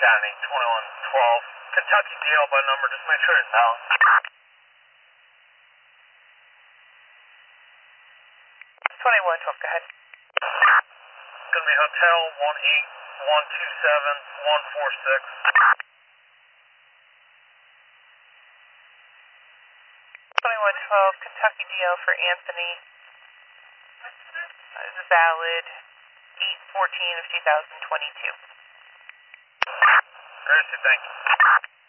County, 2112. Kentucky DL by number, just make sure it's valid. 2112, go ahead. It's going to be Hotel 18127-146. 2112, Kentucky DL for Anthony. Is valid 8/14 of 2022. Thank you.